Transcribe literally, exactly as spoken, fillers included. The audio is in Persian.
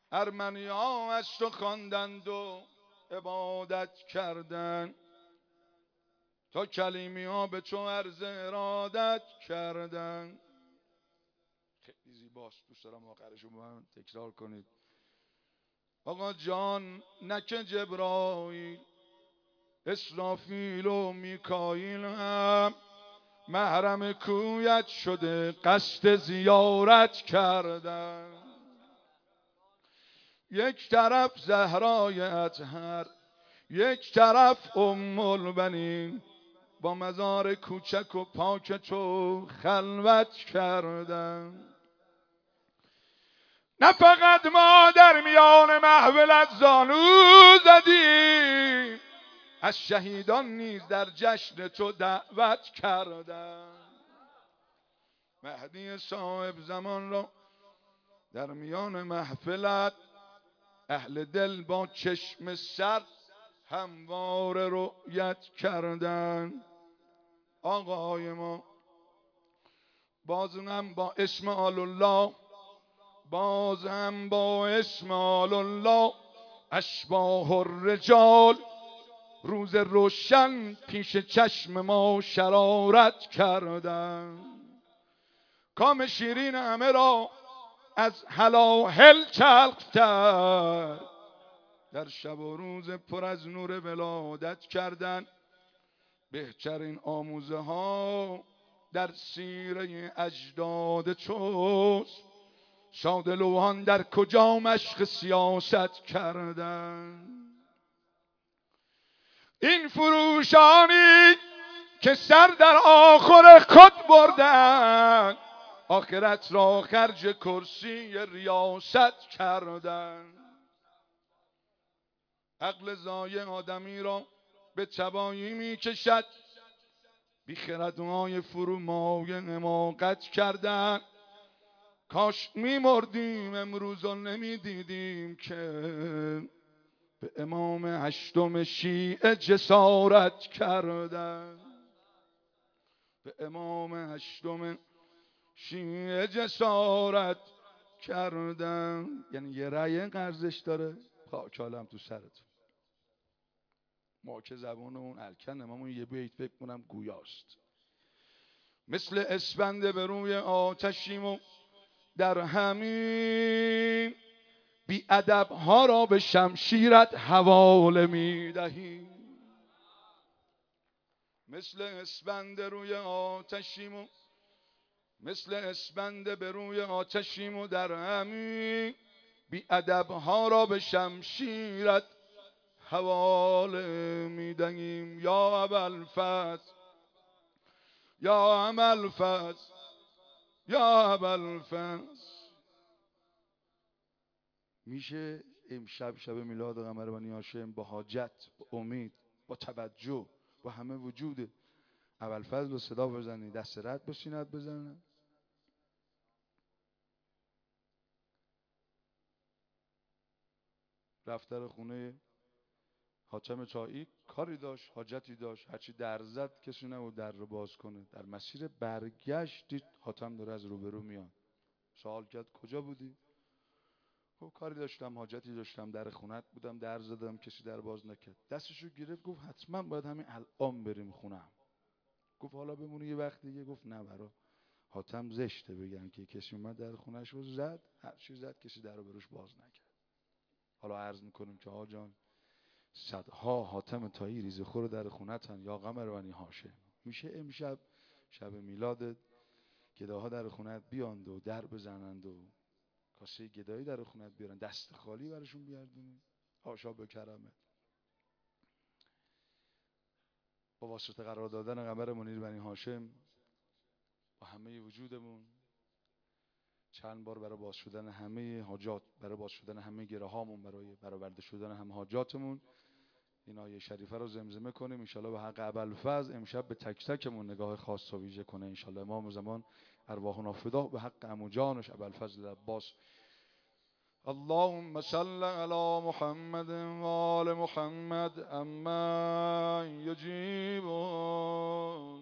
ارمنیان از تو خواندند و عبادت کردند، تا کلیمی ها به تو عرض ارادت کردند. خیلی زیباست، دوست دارم آخرش رو با هم تکرار کنید. آقا جان نک جبرائیل، اسرافیل و میکائیل هم محرم کویت شده قصد زیارت کردن. یک طرف زهرای اطهر، یک طرف ام البنین، با مزار کوچک و پاک تو خلوت کردن. نه فقط ما در میان محولت زانو زدیم، از شهیدان نیز در جشن تو دعوت کردن. مهدی صاحب زمان را در میان محفلت اهل دل با چشم سر هموار رؤیت کردن. آقای ما باز هم با اسم آل الله، باز هم با اسم آل الله، اشباح الرجال روز روشن پیش چشم ما شرارت کردن. کام شیرین همه را از هلاهل چلق کرد، در شب و روز پر از نور ولادت کردن. بهترین آموزه ها در سیره اجداد توست، ساده لوحان در کجا مشق سیاست کردن. این فروشانی که سر در آخر خود بردن، آخرت را خرج کرسی ریاست کردن. عقل ضایع آدمی را به تباهی می کشد، بی خردهای فرومایه حماقت کردن. کاش می مردیم امروز و نمی دیدیم که به امام هشتم شیعه جسارت کردن. به امام هشتم شیعه جسارت کردن. یعنی یه رأی ارزش داره. خاک عالم تو سرتون. ما که زبان اون الکن امامون یه بیت فکر کنم گویاست. مثل اسفند به روی آتشیم و در همین بی ادب ها را به شمشیرت حواله می دهیم. مثل اسفند روی آتشیم و مثل اسفند به روی آتشیم و در همین بی ادب ها را به شمشیرت حواله می دهیم. یا ابوالفضل، یا ابوالفضل، یا ابوالفضل. میشه امشب شب میلاد قمر بنی هاشم با حاجت، با امید، با توجه، با همه وجود ابوالفضل رو صدا بزنی، دست رد به سینت بزنه. رفتر خونه حاتم طایی کاری داشت، حاجتی داشت، هرچی در زد کسی نبود در رو باز کنه. در مسیر برگشت دید حاتم داره از روبرو میاد. سوال کرد کجا بودی؟ گفت کاری داشتم، حاجتی داشتم، در خونت بودم، در زدم، کسی در باز نکرد. دستشو گرفت گفت حتما باید همین الان بریم خونم. گفت حالا بمونی یه وقت دیگه. گفت نه، برا حاتم زشته بگن که کسی اومد در خونش رو زد، هر چی زد کسی در رو بروش باز نکرد. حالا عرض میکنیم که آقا جان صدها حاتم طایی ریزخور در خونتن یا قمر بنی هاشم. میشه امشب شب میلادت گداها در خونت بیاند و در بزنند و کاسه گدایی در خونت بیارن، دست خالی برشون بیاردونی؟ حاشا به کرمت. با واسطه قرار دادن قمر منیر بنی هاشم با همه وجودمون چند بار برای باز شدن همه حاجات، برای باز شدن همه گره هامون، برای برآورده شدن همه حاجاتمون این آیه شریفه رو زمزمه کنیم. انشالله به حق ابوالفضل امشب به تک تکمون نگاه خاص و ویژه کنه. انشالله امام زمان ارواحنا فدا به حق عمو جانش ابوالفضل عباس. اللهم صل على محمد وآل محمد اما یجیبون